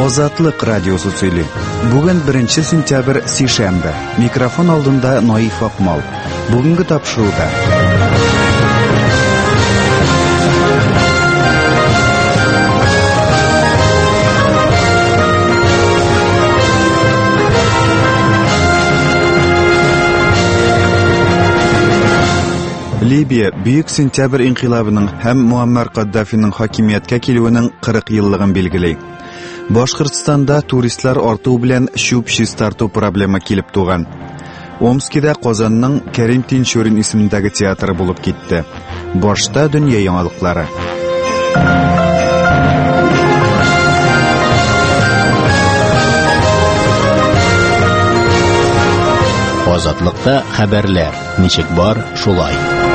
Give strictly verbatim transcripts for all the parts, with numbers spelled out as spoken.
Азатлык радиосы сөйли. Бүген беренче сентябрь сишәмбе. Микрофон алдында Наиф Акмал. Бүгенге тапшыруда. Либия Бүйük сентябрь инкыйлабының һәм Муаммар Каддафиның хакимияткә килүенең кырык еллыгын билгели. Башкортстанда туристлар арту белән чүп-чис тарту проблема килеп туган. Омскида Казанның Кәрим Тинчурин исемендәге театры булып китте. Башта дөнья яңалыклары. Азатлыкта хәбәрләр. Ничек бар, шулай.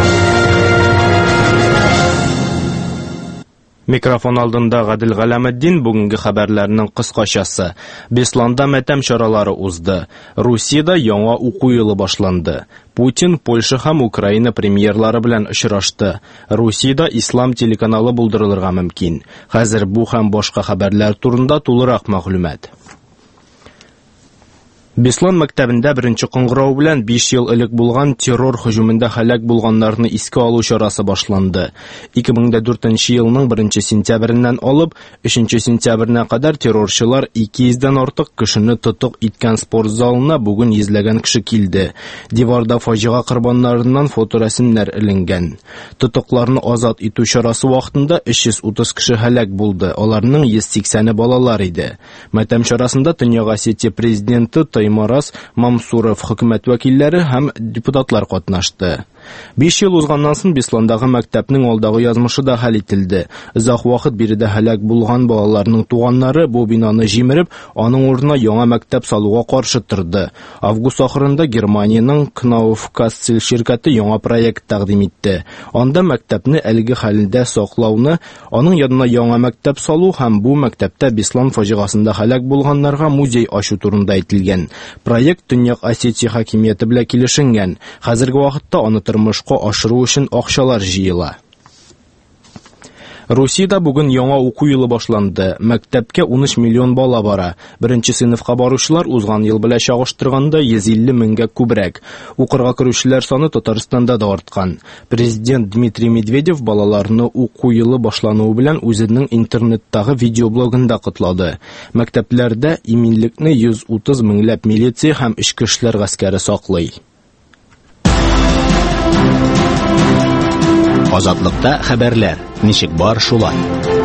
Микрофон алдында Гадил Галәметдин, бүгенге хәбәрләрнең кыскачасы. Бесланда матәм чаралары узды. Русиядә яңа уку елы башланды. Путин Польша һәм Украина премьерлары белән очрашты. Русиядә ислам телеканалы булдырылырга мөмкин. Хәзер бу һәм башка хәбәрләр турында тулырак мәгълүмат. Беслан мәктәбендә беренче кыңгырау белән биш ел элек булган террор һөҗүмендә һәлак булганнарны искә алу чарасы башланды. ике мең дүртенче елның беренче сентябреннән алып өченче сентябренә кадәр террорчылар ике йөздән артык кешене тотык иткән спорт залына бүген йөзләгән кеше килде. Диварда фаҗига корбаннарыннан фоторәсемнәр эленгән. Тотыкларны азат итү чарасы вакытында өч йөз утыз кеше һәлак булды. Аларның йөз сиксәне балалар иде. Матәм чарасында Төньяк Осетия президенты Таймарас Мамсуров, хөкүмәт вәкилләре һәм депутатлар катнашты. биш ел узганнан соң Бесландагы мәктәпнең алдагы язмышы да хәл ителде. Озак вакыт биредә һәлак булган балаларның туганнары бу бинаны җимереп, аның урынына яңа мәктәп салуга каршы торды. Август ахырында Германиянең Knauf-Kassel şirkәте яңа проект тәкъдим итте. Анда мәктәпне әлеге хәлдә саклауны, аның янына яңа мәктәп салу һәм бу мәктәптә Беслан фаҗигасында һәлак булганнарга музей ачу турында әйтелгән. Проект Төньяк Осетия хакимияте белән килешенгән. Хәзерге вакытта аны тормышка ашыру өчен акчалар җыела. Русиядә бүген яңа уку елы башланды. Мәктәпкә ун өч миллион бала бара. Беренче сыйныфка баручылар узган ел белән чагыштырганда йөз илле меңгә күбрәк. Укырга керүчеләр саны Татарстанда да арткан. Президент Дмитрий Медведев балаларны уку елы башлануы белән үзенең интернеттагы видеоблогында котлады. Мәктәпләрдә иминлекне йөз утыз меңләп милиция һәм ичке эшләр гаскәре саклый. Азатлыкта хәбәрләр. Ничек бар, шулай.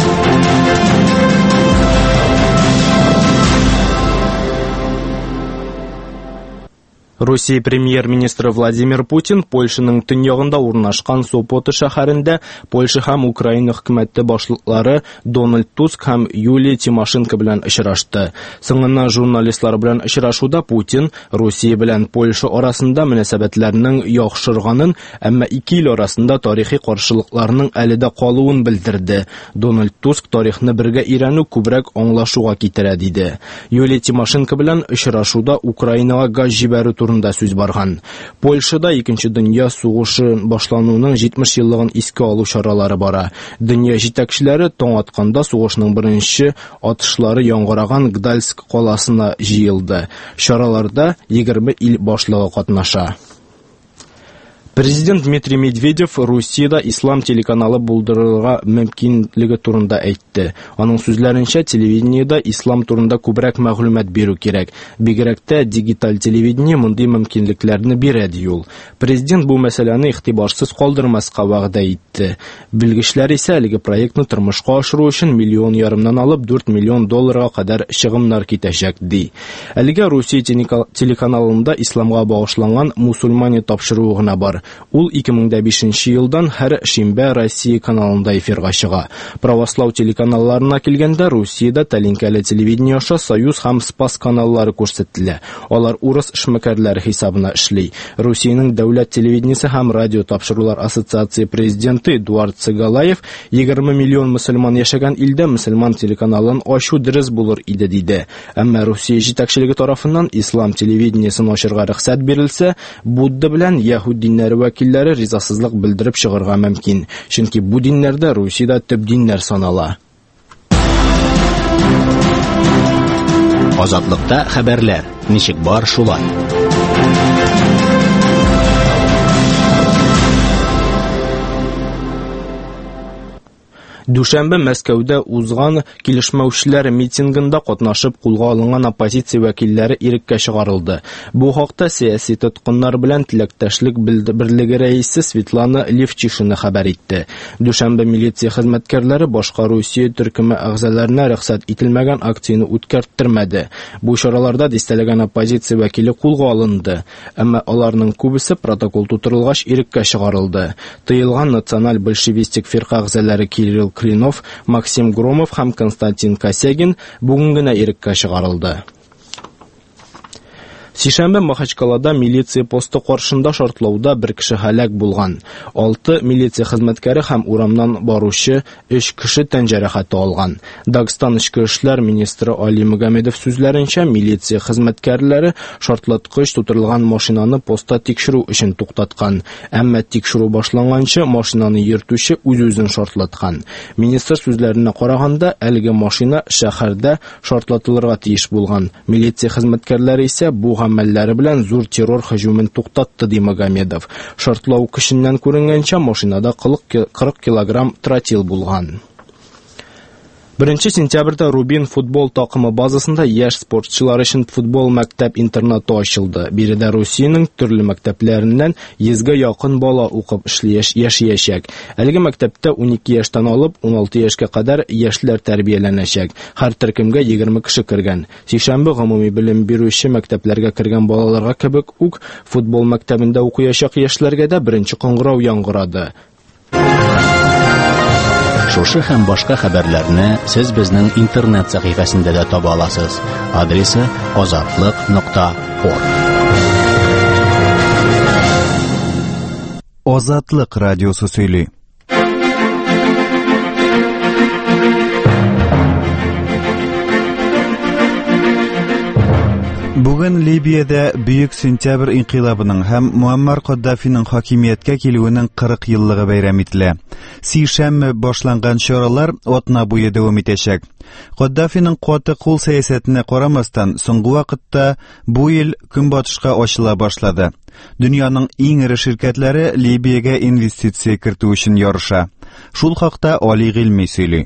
Русия премьер-министры Владимир Путин Польшаның төньягында урнашкан Сопоты шәһәрендә Польша һәм Украина хөкүмәте башлыклары Дональд Туск һәм Юлия Тимошенко белән очрашты. Соңыннан журналистлар белән очрашуда Путин Русия белән Польша арасында мөнәсәбәтләрнең яхшырганын, әмма ике ил арасында тарихи каршылыкларның әле дә калуын белдерде. Дональд Туск тарихны бергә өйрәнү күбрәк аңлашуга китерә диде. Юлия Тимошенко белән очрашуда Украинага газ җибәрү турында сүз барган. Польшада икенче дөнья сугышы башлануының җитмеш еллыгын искә алу чаралары бара. Дөнья җитәкчеләре таң атканда сугышның беренче атышлары яңгыраган Гдальск каласына җыелды. Чараларда егерме ил башлыгы катнаша. Президент Дмитрий Медведев Русиядә ислам телеканалы булдырырга мөмкинлеге турында әйтте. Аның сүзләренчә, телевидениедә ислам турында күбрәк мәгълүмат бирү кирәк. Бигрәк тә дигиталь телевидение мондый мөмкинлекләрне бирә ди ул. Президент бу мәсьәләне игътибарсыз калдырмаска вәгъдә итте. Белгечләр исә әлеге проектны тормышка ашыру өчен миллион ярымнан алып дүрт миллион долларга кадәр чыгымнар китәчәк ди. Әлегә Русия телеканалында исламга багышланган мусульмане тапшыруы гына бар. Ул ике мең бишенче елдан һәр шимбә Россия каналында эфирга чыга. Православ телеканалларына килгәндә Русиядә тәлинкәле телевидение аша Союз һәм Спас каналлары күрсәтелә. Алар урыс эшмәкәрләре хисабына эшли. Русиянең дәүләт телевидениесе һәм радио тапшырулар ассоциация президенты Эдуард Цыгалаев егерме миллион мөселман яшәгән илдә мөселман телеканалын ачу дөрес булыр иде диде. Әмма Русия җитәкчелеге тарафыннан ислам телевидениесен ачырга рөхсәт бирелсә, Будда белән Яһуд диннәре вәкилләре ризасызлык белдереп чыгарга мөмкин. Чөнки бу диннәрдә Русиядә төп диннәр санала. Азатлыкта хәбәрләр. Ничек бар, шулай. Дүшәмбе Мәскәүдә узган килешмәүчеләр митингында катнашып кулга алынган оппозиция вәкилләре иреккә чыгарылды. Бу хакта сәяси тоткыннар белән теләктәшлек берлеге рәисе Светлана Левчишина хәбәр итте. Дүшәмбе милиция хезмәткәрләре башка Русия төркеме әгъзаларына рөхсәт ителмәгән акцияны үткәрттермәде. Бу чараларда дистәләгән оппозиция вәкиле кулга алынды, әмма аларның күбесе протокол тутырылгач иреккә чыгарылды. Тыелган националь большевистик фирка әгъзалары Кирилл Кринов, Максим Громов һәм Константин Косягин бүген генә иреккә чыгарылды. Сишәмбе Махачкалада милиция посты каршында шартлауда бер кеше һәлак булган. Алты милиция хезмәткәре һәм урамнан баручы өч кеше тән җәрәхәте алган. Дагыстан эчке эшләр министры Али Мөгәммәдов сүзләренчә, милиция хезмәткәрләре шартлаткыч тутырылган машинаны поста тикшерү өчен туктаткан. Әмма тикшерү башланганчы машинаны йөртүче үз-үзен шартлаткан. Министр сүзләренә караганда, әлеге машина шәһәрдә шартлатылырга тиеш булган. Милиция хезмәткәрләре исә бу гамәлләре белән зур террор һөҗүмен туктатты, ди Мөгәммәдов. Шартлау кешеннән күренгәнчә машинада кырык килограмм тротил булган. Беренче сентябрьдә Рубин футбол такымы базасында яшь спортчылар өчен футбол мәктәп-интернаты ачылды. Биредә Русиянең төрле мәктәпләреннән йөзгә якын бала укып яшәячәк. Әлеге мәктәптә унике яшьтән алып ун алты яшькә кадәр яшьләр тәрбияләнәчәк. Һәр төркемгә егерме кеше кергән. Сишәмбе гомуми белем бирүче мәктәпләргә кергән балаларга кебек үк футбол мәктәбендә укыячак яшьләргә дә беренче кыңгырау яңгырады. Шушы һәм башка хәбәрләрне сез безнең интернет сәхифәсендә дә таба аласыз. Адресы азатлык нокта орг. Азатлык радиосы сөйли. Бүген Либиядә Бөек сентябрь инкыйлабының һәм Муаммар Каддафиның хакимияткә килүенең кырык еллыгы бәйрәм ителә. Сишәмбе башланган чаралар атна буе дәвам итәчәк. Каддафиның каты кул сәясәтенә карамастан, соңгы вакытта бу ел көнбатышка ачыла башлады. Дөньяның иң ире ширкәтләре Либиягә инвестиция кертү өчен ярыша. Шул хакта Али Гыйльми сөйли.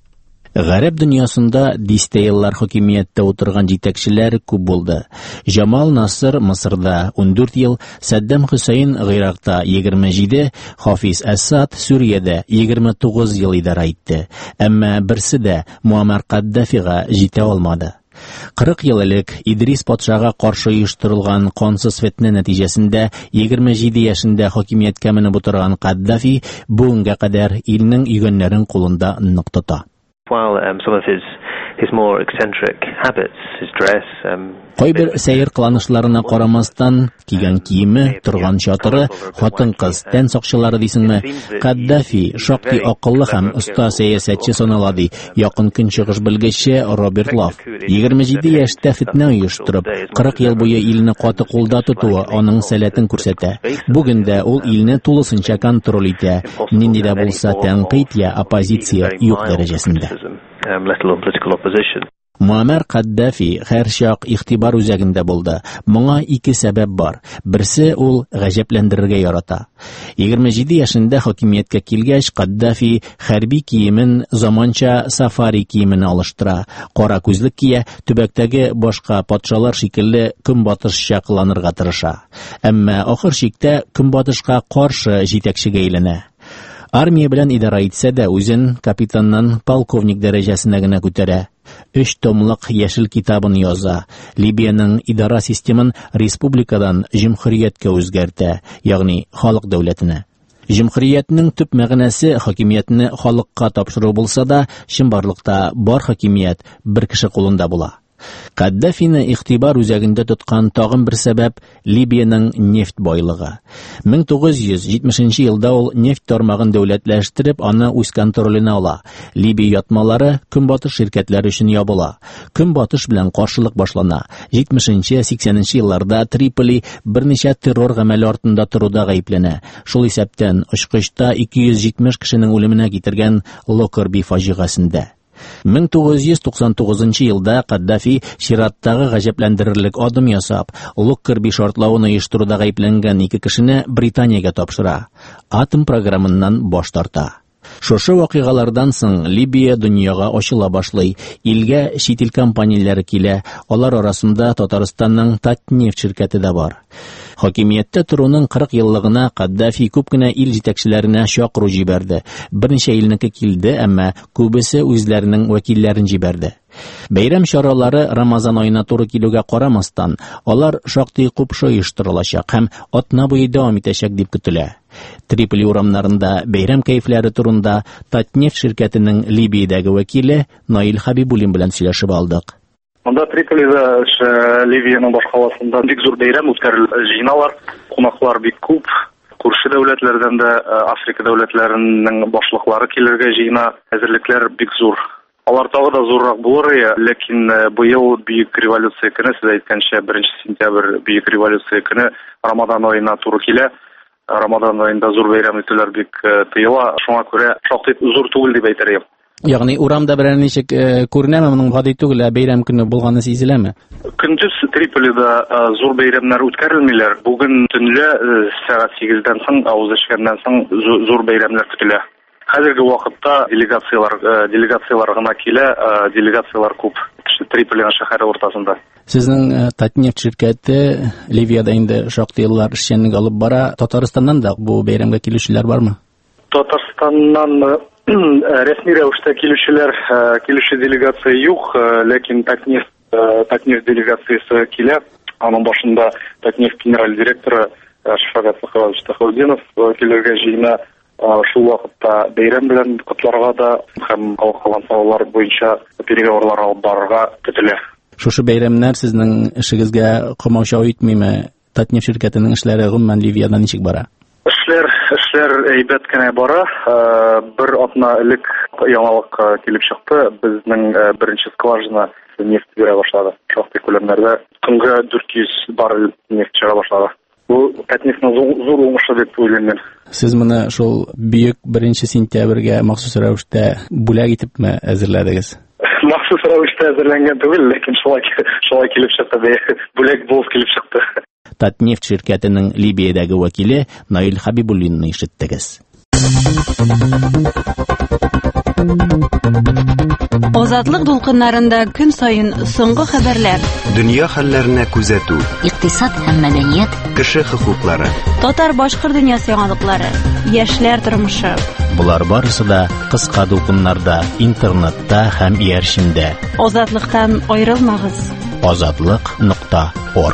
Гарәп дөньясында дистә еллар хакимияттә утырган җитәкчеләр күп булды. Җамал Насыр Мисырда ун дүрт ел, Саддам Хусейн Гыйракта егерме җиде, Хафиз Асад Сүриядә егерме тугыз ел идара итте. Әмма берсе дә Муаммар Каддафига җитә алмады. кырык ел элек Идрис патшага каршы оештырылган кансыз фетнә нәтиҗәсендә егерме җиде яшендә хакимияткә менеп утырган Каддафи бүгенгә кадәр илнең йөгәннәрен кулында нык тота. While um, some of his his more eccentric habits, his dress, um, Кайбер сәер кыланышларына карамастан, кигән киеме, торган чатыры, хатын-кыз, тән сакчылары дисеңме, Каддафи шактый акыллы һәм оста сәясәтче санала ди. Якын көнчыгыш белгече Роберт Лав. егерме җиде яшьтә фетнә оештырып, кырык ел буе илне каты кулда тотуы аның сәләтен күрсәтә. Бүген дә ул илне тулысынча контроль итә. Нинди дә булса тәнкыйть я оппозиция юк дәрәҗәсендә. um, let alone political opposition. Муаммар Каддафи һәрчак игътибар үзәгендә булды. Моңа ике сәбәп бар. Берсе ул гаҗәпләндерергә ярата. егерме җиде яшендә хакимияткә килгәч, Каддафи хәрби киемен заманча сафари киеменә алыштыра. Кара күзлек кия, төбәктәге башка патшалар шикелле көнбатышча кыланырга тырыша. Әмма ахыр чиктә көнбатышка каршы җитәкчегә әйләнә. Армия белән идара итсә дә үзен капитаннан полковник дәрәҗәсенә генә күтәрә. Өч томлык яшел китабын яза. Либияның идара системын республикадан җөмһүрияткә үзгәртә, ягъни халык дәүләтенә. Җөмһүриятның төп мәгънәсе хакимиятне халыкка тапшыру булса да, чынбарлыкта бар хакимият бер кеше кулында була. Каддафины игътибар үзәгендә тоткан тагын бер сәбәп Либияның нефт байлыгы. мең тугыз йөз җитмешенче елда ул нефт тармагын дәүләтләштереп, аны үз контроленә ала. Либия ятмалары көнбатыш ширкәтләре өчен ябыла. Көнбатыш белән каршылык башлана. җитмешенче-сиксәненче елларда Триполи берничә террор гамәле артында туруда гаепләнә. Шул исәптән очкычта ике йөз җитмеш кешенең үлеменә китергән Локерби фаҗигасендә. мең тугыз йөз туксан тугызынчы елда Каддафи чираттагы гаҗәпләндерерлек адым ясап, Локкерби шартлавын оештыруда гаепләнгән ике кешене Британиягә тапшыра, атом программыннан баш тарта. Шушы вакыйгалардан соң Либия дөньяга ачыла башлый, илгә чит ил компанияләре килә, алар арасында Татарстанның Татнефть ширкәте дә бар. Хакимияттә торуның кырык еллыгына Каддафи күп кенә ил җитәкчеләренә чакыру җибәрде. Берничә илнеке килде, әмма күбесе үзләренең вәкилләрен җибәрде. Бәйрәм чаралары Рамазан аена туры килүгә карамастан, алар шактый купшы оештырылачак һәм атна буе дәвам итәчәк дип көтелә. Триполи урамнарында бәйрәм кәйфләре турында Татнефть ширкәтенең Либиядәге вәкиле Наил Хабибуллин белән сөйләшеп алдык. Монда Триполида Ливияның баш каласында бик зур бәйрәм үткәрелә, җыйналар, кунаклар бик күп. Күрше дәүләтләрдән дә Африка дәүләтләренең башлыклары килергә җыена, әзерлекләр бик зур. Алар тагы да зуррак булыр, ләкин быел бөек революция көне, сез әйткәнчә беренче сентябрь бөек революция көне Рамадан аена туры килә. Рамадан аенда зур бәйрәм итүләр бик тыела, шуңа күрә шактый зур түгел дип әйтергә. Ягъни урамда берәр ничек күренәме, моның гади түгел, бәйрәм көне булганы сизеләме? Көндез Триполида зур бәйрәмнәр үткәрелмиләр. Бүген төнлә сәгать сигездән соң, авыз эчкәннән соң зур бәйрәмнәр көтелә. Хәзерге вакытта делегациялар делегациялар гына килә, делегациялар күп Триполиның шәһәре уртасында. Сезнең Татнефть ширкәте Ливиядә инде шактый еллар эшчәнлек алып бара. Татарстаннан да бу бәйрәмгә килүчеләр бармы? Татарстаннан рәсми рәвештә килүчеләр, килүче делегация юк, ләкин Татнефть Татнефть делегациясе килә. Аның башында Татнефть генераль директоры Шафкат Сахаудинов килергә җыена. Шул вакытта бәйрәм белән котларга да һәм калган сораулар буенча переговорлар алып барырга көтелә. Шушы бәйрәмнәр сезнең эшегезгә комачау итмиме? Татнефть ширкәтенең эшләре гомумән Ливиядә ничек бара? Эшләр, эшләр әйбәт кенә бара. Бер атна элек яңалык килеп чыкты. Безнең беренче скважина нефть бирә башлады. Шактый күләмнәрдә көнгә дүрт йөз баррель нефть чыга башлады. Бу Татнефтьнең зур уңышы дип уйлыйм. Сез моны шул бөек беренче сентябрьгә махсус рәвештә бүләк итепме әзерләдегез? Махсус рәвештә әзерләнгән түгел, ләкин шулай шулай килеп чыкты, бүләк булып килеп чыкты. Татнефть ширкәтенең Либиядәге вәкиле Наил Хабибуллинны ишеттегез. Азатлык дулкыннарында көн саен соңгы хәбәрләр. Дөнья хәлләренә күзәтү. Икътисад һәм мәдәният. Кеше хокуклары. Татар-башкорт дөньясы яңалыклары. Яшьләр тормышы. Булар барысы да кыска дулкыннарда, интернетта һәм иярчимдә. Азатлыктан аерылмагыз. азатлык нокта орг.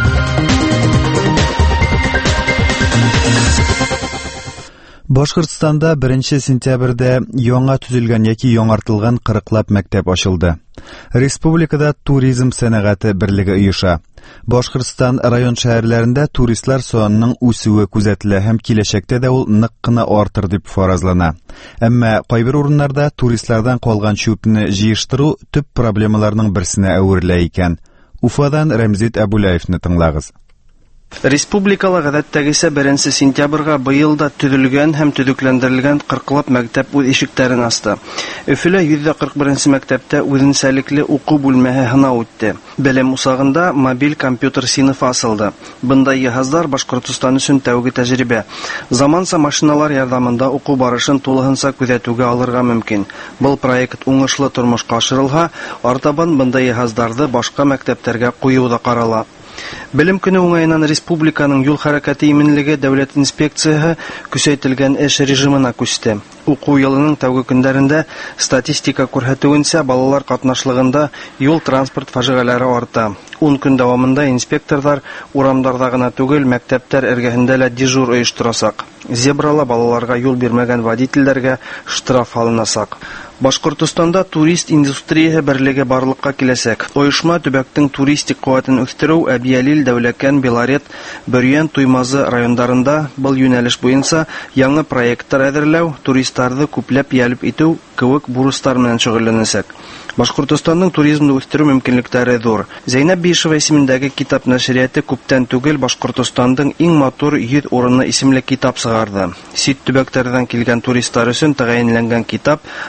Башкортстанда беренче сентябрьдә яңа төзелгән яки яңартылган кырыклап мәктәп ачылды. Республикада туризм сәнәгате берлеге оеша. Башкортстан район шәһәрләрендә туристлар санының үсүе күзәтелә һәм киләчәктә дә ул нык кына артыр дип фаразлана. Әмма кайбер урыннарда туристлардан калган чүпне җыештыру төп проблемаларның берсенә әверелә икән. Уфадан Рәмзит Әбүләевне тыңлагыз. Республикала гадәттәгесә беренче сентябрьгә быел да төзелгән һәм төзекләндерелгән кырыклап мәктәп үз ишекләрен ачты. Өфөлә йөз кырык беренче мәктәптә үзенчәлекле уку бүлмәһе сынау үтте. Белем усагында мобиль компьютер сыйныфы ачылды. Бындай җиһазлар Башкортстан өчен тәүге тәҗрибә. Заманча машиналар ярдәмендә уку барышын тулыгынча күзәтүгә алырга мөмкин. Бу проект уңышлы тормышка ашырылса, артабан бындай җиһазларды башка мәктәпләргә кую да карала. Белем көне уңаеннан республиканың юл хәрәкәте иминлеге дәүләт инспекциясе күсәйтелгән эш режимына күчте. Уку елының тәүге көндәрендә статистика күрсәтүенчә балалар катнашлыгында юл транспорт фаҗигаләре арта. ун көн дәвамында инспекторлар урамнарда гына түгел, мәктәптәр эргәһендә дә дежур оештырасак. Зебрала балаларга юл бирмәгән водительләргә штраф алынасак. Башкортстанда турист индустриясе берлеге барлыкка киләсәк. Оешма төбәктең туристик куәтен үстерү, Әбиялил, Дәүләкән, Белорет, Бөрьян, Туймазы районнарында был юнәлеш буенча яңа проекттар әзерләү, туристларны күпләп ялып итү кебек бурычлар белән шөгыльләнәсәк. Башкортстанның туризмны үстерү мөмкинлекләре зур. Зәйнәп Биишева исемендәге китап нәшрияты күптән түгел Башкортстанның иң матур йөз урынлы исемле китап чыгарды. Сит төбәкләрдән килгән туристлар өчен тәгаенләнгән китап навигация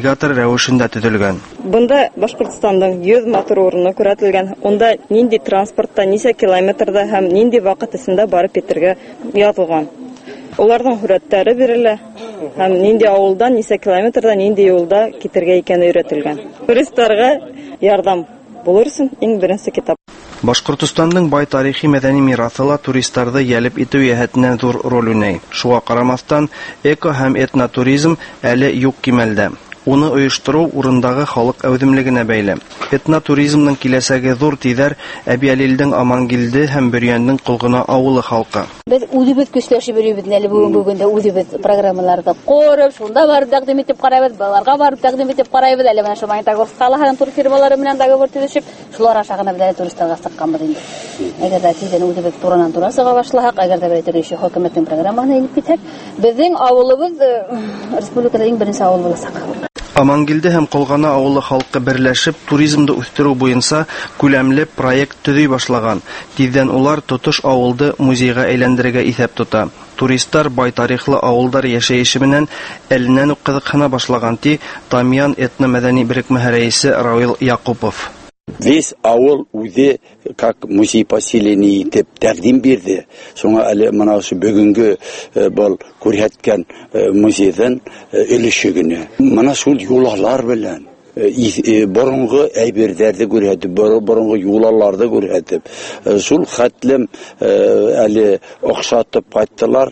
навигатор рәвешендә төзелгән. Бында Башкортстанның йөз матур урыны күрсәтелгән. Онда нинди транспортта, ничә километрда һәм нинди вакыт эчендә барып итәргә язылган. Уларның хүрәтләре бирелә һәм нинди авылдан, ничә километрда, нинди юлда китәргә икәне өйрәтелгән. Туристларга ярдәм булыр өчен иң беренче китап. Башкортстанның бай тарихи мәдәни мирасы ла туристларны ялеп итү яһәтеннән зур роль уйный. Шуңа карамастан, эко һәм этнотуризм әле юк кимәлдә. Уны оештыру урындагы халык әүдемлегенә бәйле. Этнотуризмның киләсәге зур тиҙәр Әбиәлилдең Амангилде һәм Бөрьәннең Кулгына авылы халкы. Без үзебез көчләшеп йөрибез әле бүгенгә үзебез программаларда корып, шунда барып тәкъдим итеп карайбыз, балаларга барып тәкъдим итеп карайбыз. Әле менә шуңа Итагор салаһын тур фирмалары белән договор төзешеп, шулар ашагына белән туристларга сыкканбыз инде. Әгәр дә тиздән үзебез туранан тура сыга башласак, әгәр дә бер иши хөкүмәтнең программаһына инеп китсәк, безнең авылыбыз республикада иң беренче авыл булачак. Амангилде һәм Кулгана авылы халкы берләшеп туризмды үстерү буенча күләмле проект төзи башлаган. Тиздән улар тотыш авылды музейга әйләндерергә исәп тота. Туристлар бай тарихлы авылдар яшәеше белән әленнән үк кызыксына башлаган ди Тамьян этно-мәдәни берекмәһе рәисе Равил Якупов. Весь авыл үзе как музей поселения итеп тәкъдим бирде. Шуңа әле менә шу бүгенге был күрһәткән музейдан өлеше генә. Менә шул юллар белән борынгы әйберләрне күрһәтеп, борынгы юлларны күрһәтеп, шул хәтлем әле охшатып кайттылар.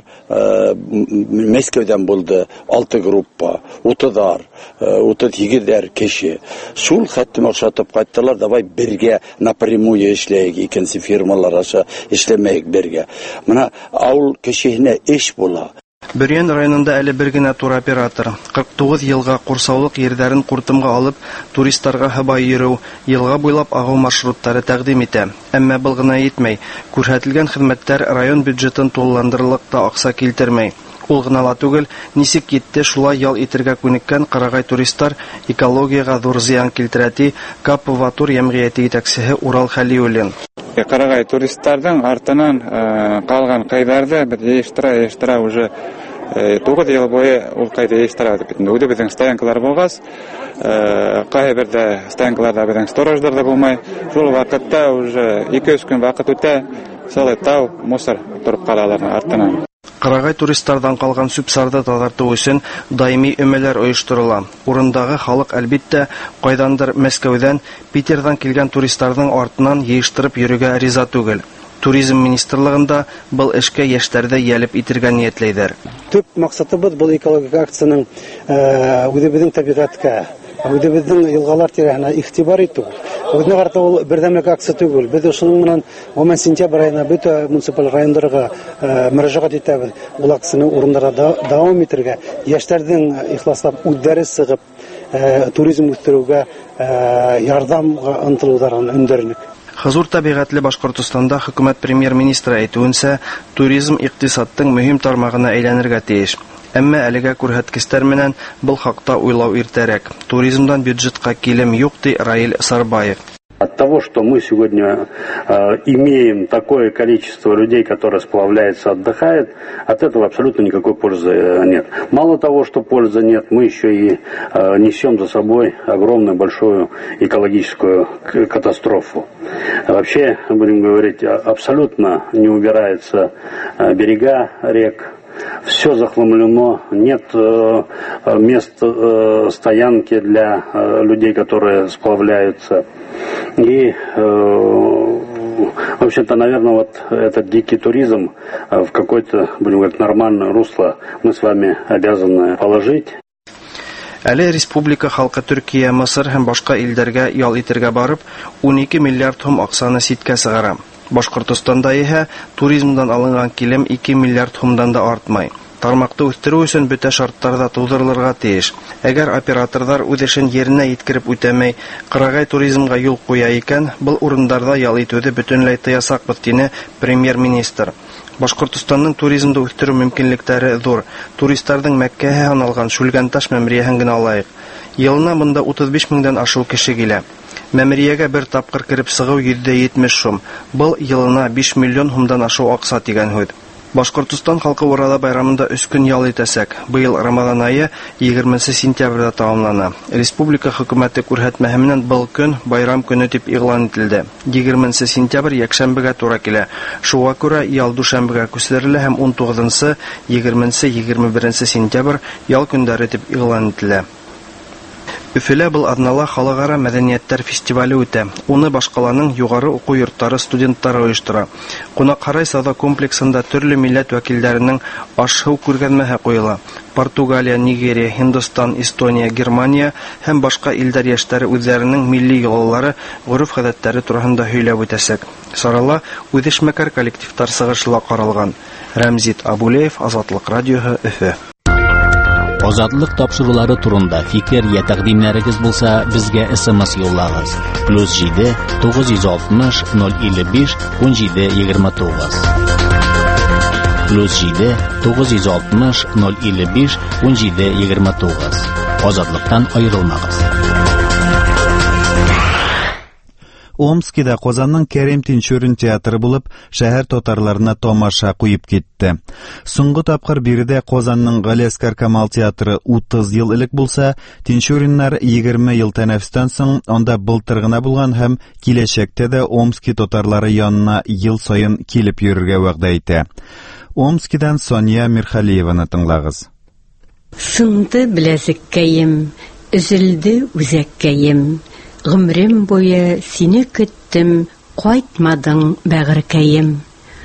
Мәскәүдән булды алты группа, утызар, утыз егерьләр кеше. Шул хәтлем охшатып кайттылар, давай бергә напрямую эшләйек, икенче фирмалар аша эшләмәйек бергә. Менә авыл кешеһенә эш була. Бөрьән районында әле бер генә туроператор кырык тугыз елга курсаулык ердәрен куртымга алып, туристларга һабай йөрү, елга буйлап агу маршруттары тәкъдим итә. Әмма был гына итмәй. Күрһәтелгән хезмәттәр район бюджетын тулыландырырлык та акса килтермәй. Ул гына ла түгел, нисек китте шулай ял итәргә күнеккән Карагай туристлар экологиягә зур зыян килтерә ди Капватур җәмгыяте итәкчесе Урал Хәлиуллин. Карагай туристларның артынан калган кайдарды бер ештыра-ештыра уже тугыз ел буе ул кайда ештыра дип бит. Үзе безнең стоянкалар булгас, кайбердә стоянкаларда безнең сторождар да булмай, шул вакытта уже ике-өч көн вакыт үтә, солай тау мусор торып калалар артынан. Карагай туристлардан калган сүп-сарды тазарту өчен даими өмәләр оештырыла. Урындагы халык әлбиттә кайдандыр Мәскәүдән, Питердан килгән туристларның артыннан җыештырып йөрергә риза түгел. Туризм министрлыгында был эшкә яшьләрдә ялеп итергә ниятләйдер. Төп максатыбыз был экологик акцияның үзебезнең табигатькә, үзебезнең елгалар тирәһенә игътибар итү. Үзенә карата ул бердәмлек акция түгел. Без шуның менән гомумән сентябрь аена бөтә муниципаль районнарга мөрәҗәгать итәбез. Ул акцияны урыннарда дәвам итәргә, яшьләрнең ихласлап үҙләре сыгып туризм үстерүгә ярдәмгә ынтылуларын өндерник. Хозур табигатьле Башкортстанда хөкүмәт премьер-министры әйтүенчә, туризм икътисадтың мөһим тармагына әйләнергә тиеш. Әмма әлегә күрһәткечләр менән был хакта уйлау иртәрәк. Туризмдан бюджетка килем юк ди Раил Сарбаев. От того, что мы сегодня э, имеем такое количество людей, которые сплавляются, отдыхают, от этого абсолютно никакой пользы нет. Мало того, что пользы нет, мы еще и э, несем за собой огромную большую экологическую катастрофу. Вообще, будем говорить, абсолютно не убираются э, берега рек. Все захламлено, нет э, мест э, стоянки для э, людей, которые сплавляются. И, э, в общем-то, наверное, вот этот дикий туризм э, в какое-то, будем говорить, нормальное русло мы с вами обязаны положить. Әле республика халкы Төркия, Мысыр һәм башка илләргә ял итәргә барып, унике миллиард сум акчаны ситкә сыгара. Башкортстанда иһә туризмдан алынган килем ике миллиард сумдан да артмай. Тармакты үстерү өчен бөтә шартларда тудырылырга тиеш. Әгәр операторлар үз эшен yerенә иткереп үтәмәй, Карагай туризмга юл куя икән, был урыннарда ял итүне бөтенләй тыясакбыз дине премьер-министр. Башкортстанның туризмды үстерү мөмкинлекләре зур. Туристларның Мәккәгә аналган Шүлгәнташ мәмерияһен генә алайык. Елына монда утыз биш меңдән ашу кеше килә. Мәмериягә бер тапкыр кирип сыгу йөз җитмеш сум. Был елына биш миллион сумдан ашу акча дигән һүз. Башкортстан халкы Урала байрамында өч көн ял итәсәк. Быел Рамазан айы егерменче сентябрьдә тәмамлана. Республика хөкүмәте күрһәтмәһе менән был көн байрам көне дип игълан ителде. егерменче сентябрь якшәмбегә туры килә. Шуңа күрә ял дүшәмбегә күчерелә һәм он тугызынчы, егерменче, егерме беренче сентябрь ял көннәре дип игълан ителә. Өфөлә был атнала халыкара мәдәнияттәр фестивале үтә. Уны башкаланың югары уку йортлары студентлары оештыра. Кунакхарай сауда комплексында төрле милләт вәкилләренең аш-һыу күргәзмәһе куела. Португалия, Нигерия, Һиндстан, Эстония, Германия һәм башка илләр яшьләре үзләренең милли йолалары, гореф-гадәтләре турында һөйләп үтәсәк. Сарала үҙешмәкәр коллективтар сыгышыла каралган. Рәмзит Абулеев, Азатлык радиоһы, Өфө. Азатлык тапшырулары турында фикер я тәкъдимнәрегез булса, безгә эс-эм-эс юллагыз. плюс җиде тугыз йөз алтмыш ноль илле биш ун җиде егерме тугыз. плюс җиде тугыз йөз алтмыш ноль илле биш ун җиде егерме тугыз. Азатлыктан аерылмагыз. Омскида Казанның Кәрим Тинчурин театры булып, шәһәр татарларына тамаша куеп китте. Соңгы тапкыр биредә Казанның Галиәскәр Камал театры утыз ел элек булса, Тинчуриннар егерме ел тәнәфестән соң анда былтыр гына булган һәм киләчәктә дә Омски татарлары янына ел сайын килеп йөрергә вәгъдә итә. Омскидан Соня Мирхалиеваны тыңлагыз. Сынды беләзеккәем, üzülде үзәккәем. Гомрем буе сине көттем, кайтмадың бәгыркәем.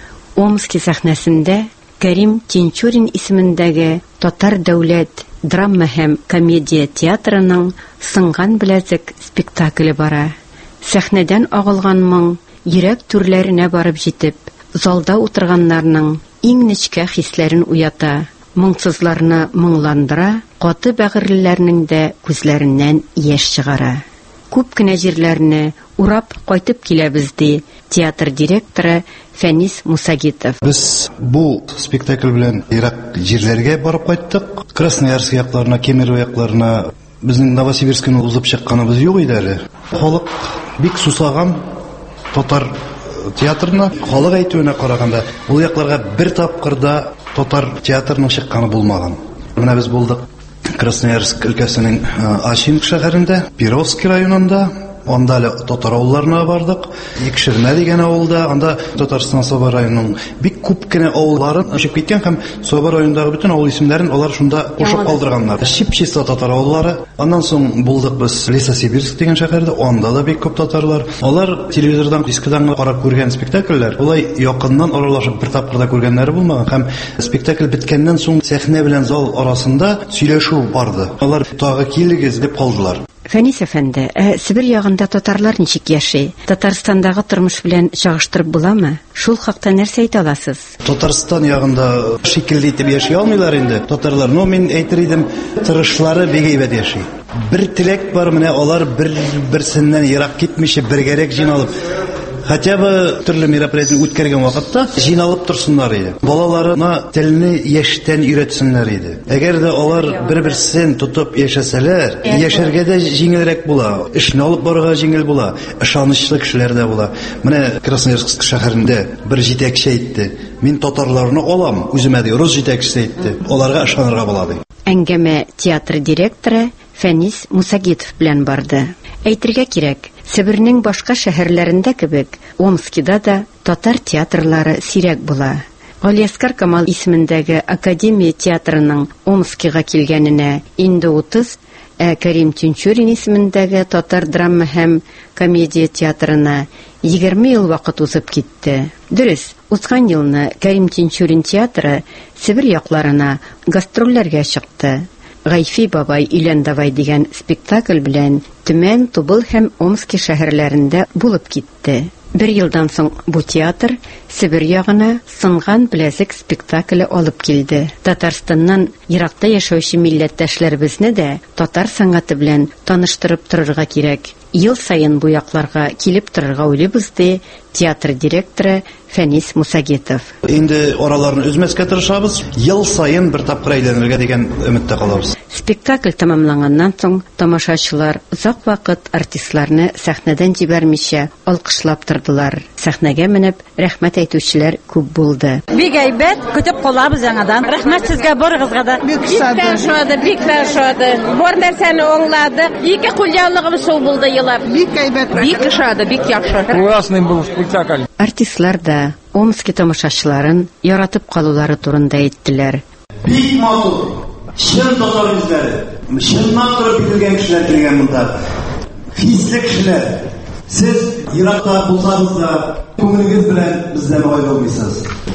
Омски сәхнәсендә Кәрим Тинчурин исемендәге Татар дәүләт драма һәм комедия театрының Сынган беләзек спектакле бара. Сәхнәдән агылган моң йөрәк түрләренә барып җитеп, залда утырганнарның иң нечкә хисләрен уята, моңсызларны моңландыра, каты бәгырьләрнең дә күзләреннән яшь чыгара. Күп кенә җирләрне урап кайтып киләбез ди театр директоры Фәнис Мусагитов. Без бу спектакль белән ерак җирләргә барып кайттык. Красноярск якларына, Кемерово якларына, безнең Новосибирскны узып чыкканыбыз юк иде әле. Халык бик сусаган татар театрына, халык әйтүенә караганда, ул якларга бер тапкырда татар театрының чыкканы булмаган. Менә без булдык Красноярск өлкәсенең Ачинск шәһәрендә, Перовский районында, анда әле татар авылларына бардык. Екшермә дигән авылда, анда Татарстан Соба районының бик күп кенә авылларын ачып киткән һәм Соба районындагы бөтен авыл исемнәрен алар шунда кушып калдырганнар. Чип-чиста татар авыллары. Аннан соң булдык без Лесосибирск дигән шәһәрдә, анда да бик күп татарлар. Алар телевизордан, дискыдан карап күргән спектакльләр, улай якыннан аралашып бер тапкырда күргәннәре булмаган һәм спектакль биткәннән соң сәхнә белән зал арасында сөйләшү барды. Алар тагы килегез дип калдылар. Фәнис әфәнде, ә Себер ягында татарлар ничек яши? Татарстандагы тормыш белән чагыштырып буламы? Шул хакта нәрсә әйтә аласыз? Татарстан ягында шикелле итеп яши алмыйлар инде. Татарлар, ну мин әйтер идем, тырышлары бик әйбәт яши. Бер теләк бар, менә алар бер-берсеннән ерак китмичә бергәрәк җыйналып, хотя бы төрле мероприятие үткәргән вакытта җыйналып торсыннар иде. Балаларына телне яшьтән өйрәтсеннәр иде. Әгәр дә алар бер-берсен тотып яшәсәләр, яшәргә дә җиңелрәк була, эшне алып барырга җиңел була, ышанычлы кешеләр дә була. Менә Красноярск шәһәрендә бер җитәкче әйтте: "Мин татарларны алам, үземә ди рус җитәкчесе әйтте. Аларга ышанырга була" ди. Әңгәмә театр директоры Фәнис Мусагитов белән барды. Әйтергә кирәк, Себернең башка шәһәрләрендә кебек, Омскида да татар театрлары сирәк була. Галиәскәр Камал исемендәге Академия театрының Омскига килгәненә инде утыз, ә Кәрим Тинчурин исемендәге татар драма һәм комедия театрына егерме ел вакыт узып китте. Дөрес, узган елны Кәрим Тинчурин театры Себер якларына гастрольләргә чыкты. Гайфи бабай Илән давай дигән спектакль белән Төмән, Тубыл һәм Омски шәһәрләрендә булып китте. Бер елдан соң бу театр Себер ягына Сынган беләзек спектакле алып килде. Татарстаннан еракта яшәүче милләттәшләребезне дә татар сәнгате белән таныштырып торырга кирәк. Ел сайын бу якларга килеп торырга уйлыйбыз ди театр директоры Фәнис Мусагитов. Инде араларны үзмәскә тырышабыз, ел сайын бер тапкыр әйләнергә дигән өметтә калабыз. Спектакль тамамланганнан соң тамашачылар озак вакыт артистларны сәхнәдән җибәрмичә алкышлап тордылар. Сәхнәгә менеп рәхмәт әйтүчеләр күп булды. Бик әйбәт, көтеп калабыз яңадан. Рәхмәт сезгә барыгызга да. Бик шады, бик шады. Бар нәрсәне аңладык. Ике кулъялыгыбыз шул булды елап. Бик әйбәт, бик шады, бик яхшы. Классный был спектакль. Артистлар да Омский тамашачыларын яратып калулары турында әйттеләр. Бик матур. Шын татар үзләре, шыннан туры бирелгән кешеләр килгән монда. Хисле кешеләр. Сез еракта булсагыз да, күңелегез белән бездән аерылмыйсыз.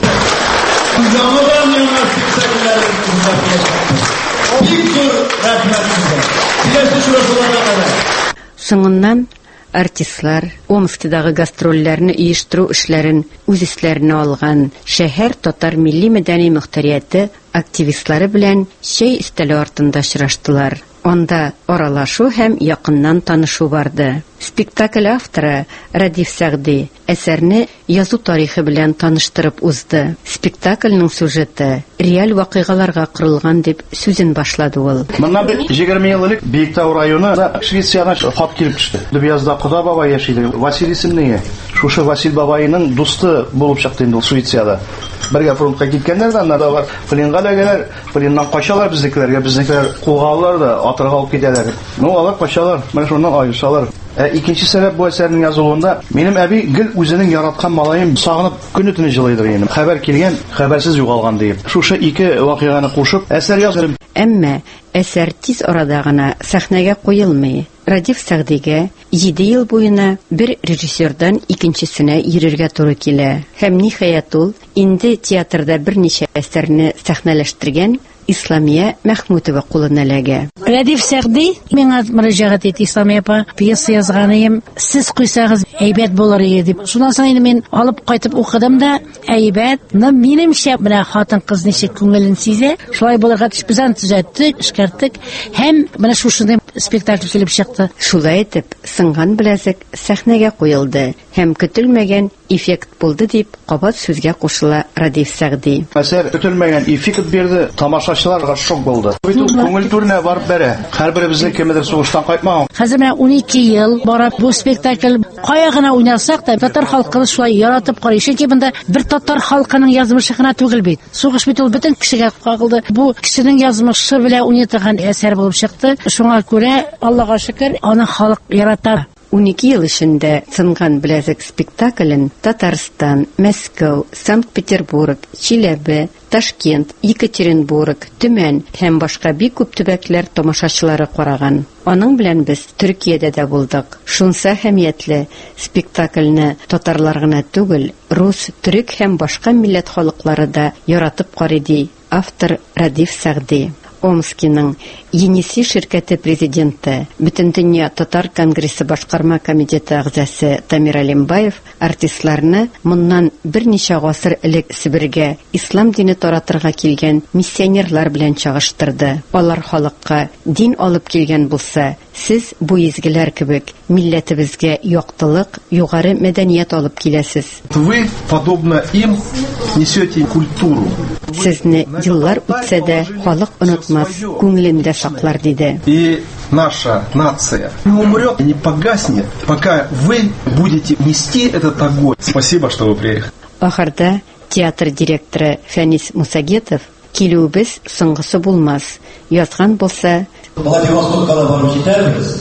Яңадан яңа спектакльләрне бик зур рәхмәт сезгә. Киләсе шурасыларга кадәр. Соңыннан артистлар Омскидагы гастрольләрне оештыру эшләрен үз исләренә алган шәһәр татар милли мәдәни мөхтәрияте активистлары белән чәй өстәле артында очраштылар. Анда аралашу һәм якыннан танышу барды. Спектакль авторы Радиф Сәгъди әсәрне язу тарихы белән таныштырып узды. Спектакльнең сюжеты реаль вакыйгаларга корылган дип сүзен башлады ул. Моннан егерме ел элек Биектау районына Швециядән хат килеп төште. Язда Куда бабай яшиде. Василий исемле. Шушы Василь бабайның дусты булып чыкты инде ул Швециядә. Бергә фронтка киткәннәр дә анда бар. Пленга дәгәләр, пленнан качалар безнекеләргә, безнекеләр кулга алалар да атырга алып китәләр. Ну алар качалар. Менә шуннан аерышалар. Ә икенче сәбәп бу әсәрнең язылуында минем әби гел үзенең яраткан малаем сагынып көне-төне җылыйдыр инде. Хәбәр килгән, хәбәрсез югалган дип. Шушы ике вакыйганы кушып әсәр яздым. Әмма әсәр тиз арада гына сәхнәгә куелмый. Радиф Сәгъдигә җиде ел буена бер режиссердан икенчесенә йөрергә туры килә. Һәм ниһаять ул инде театрда берничә әсәрне сәхнәләштергән Исламия Мәхмүтова кулына эләгә. Радиф Сәгъди миңа мөрәҗәгать итте. Исламия апа, пьеса язганым, сез куйсагыз әйбәт булыр иде дип. Шуннан соң инде мин алып кайтып укыдым да, әйбәт, минемчә менә хатын кыз ничек күңелен сизә, шулай булырга тишбезан төзәттек, эшкәрттек һәм менә шушындай спектакль килеп чыкты. Шулай итеп, сынган беләзек сәхнәгә куелды һәм көтелмәгән эффект булды дип кабат сүзгә кушыла Радиф Сәгъди. Әсәр көтелмәгән эффект бирде, тамашачыларга шок булды. Күңел түренә барып бәрә. Һәрберебезне кемдер сугыштан кайтмаган. Хәзер менә унике ел барып бу спектакль кая гына уйнасак та татар халкы шулай яратып карый. Чөнки монда бер татар халкының язмышы гына түгел бит. Сугыш бит ул бөтен кешегә кагылды. Бу кешенең язмышы белән уйнатылган әсәр булып чыкты. Шуңа күрә Аллага шөкер, аны халык ярата. унике ел эчендә сынган беләзек спектаклен Татарстан, Мәскәү, Санкт-Петербург, Чиләбе, Ташкент, Екатеринбург, Төмән һәм башка бик күп төбәкләр тамашачылары караган. Аның белән без Төркиядә дә булдык. Шунса әһәмиятле спектакльне татарлар гына түгел, рус, төрек һәм башка милләт халыклары да яратып карый ди автор Радиф Сәгъди. Омскиның Енеси ширкәте президенты, Бөтендөнья татар конгрессы башкарма комитеты әгъзасы Тамир Алимбаев артистларны моннан берничә гасыр элек Себергә ислам дине таратырга килгән миссионерлар белән чагыштырды. Алар халыкка дин алып килгән булса, сез бу изгеләр кебек милләтебезгә яктылык, югары мәдәният алып киләсез. Вы, подобно им, несете культуру. Сезне еллар үтсә дә халык онытмас, күңелендә саклар диде. И наша нация не умрет, не погаснет, пока вы будете нести этот огонь. Спасибо, что вы приехали. Ахырда театр директоры Фәнис Мусагетов килүбез соңгысы булмас. Язган булса, Владивостокка да барып җитәрбез.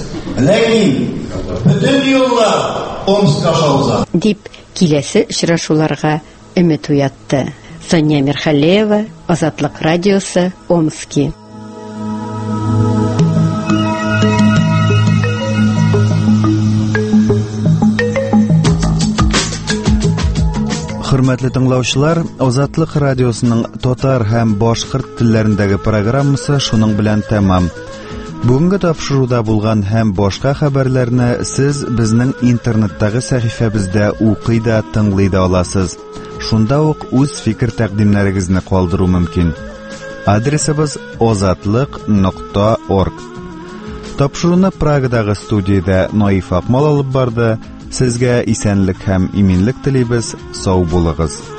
Ләкин бөтен юллар Омскка шауза. Дип киләсе очрашуларга өмет уятты. Соня Мирхалеева, Азатлык радиосы, Омский. Хөрмәтле тыңлаучылар, Азатлык радиосының татар һәм башкорт телләрендәге программасы шуның белән тәмам. Бүгенге тапшыруда булган һәм башка хәбәрләрне сез безнең интернеттагы сәхифәбездә укый да, тыңлый да аласыз. Шунда ук үз фикер тәкъдимнәрегезне калдыру мөмкин. Адресыбыз озатлык нокта орг. Тапшыруны Прагадагы студиядә Наиф Акмал алып барды. Сезгә исәнлек һәм иминлек телибез. Сау булыгыз.